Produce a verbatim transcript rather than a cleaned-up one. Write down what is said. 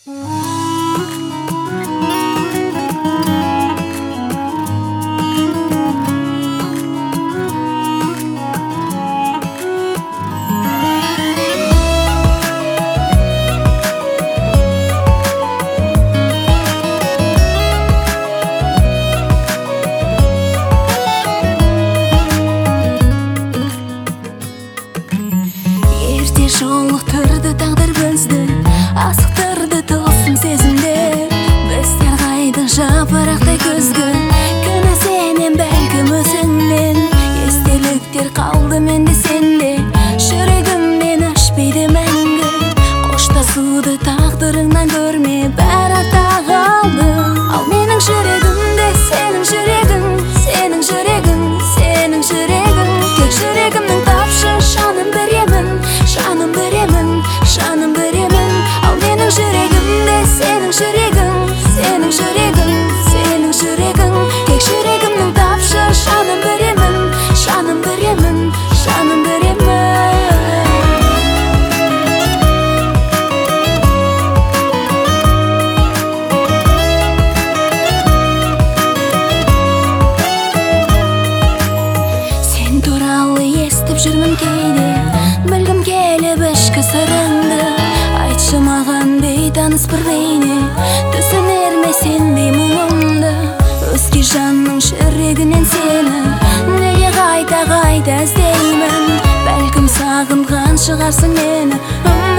Жолықтырды тағдыр бізді, асықтырды тылсым сезімдер. Біздер қайда жапырақтай күзгі, кінә сенен бәлкім өзіңнен. Естеліктер қалды менде сенде, жүрегімнен өшпейді мәңгі. Қоштасуды тағдырыңнан көрме, бәрі артта қалды. Ал менің жүрегімде сенің жүрегің, сенің жүрегің, сенің жүрегің. Тек жүрегімнің тапшы жанын беремін, жаным беремін, жаным беремін. Ал менің жүрегімде сенің жүрегің, сенің жүрегің, сенің жүрегің. Тек жүрегімнің тапшы жаным беремін, жаным беремін, жаным беремін. Сен туралы естіп жүрмін кейде, білгім келіп ішкі сырыңды. Айтшы маған бейтаныс бір бейне, түсінер ме сендей мұңымды. Өзге жанның жүрегінен сені неге қайта қайта іздеймін. Бәлкім сағынған шығарсың мені.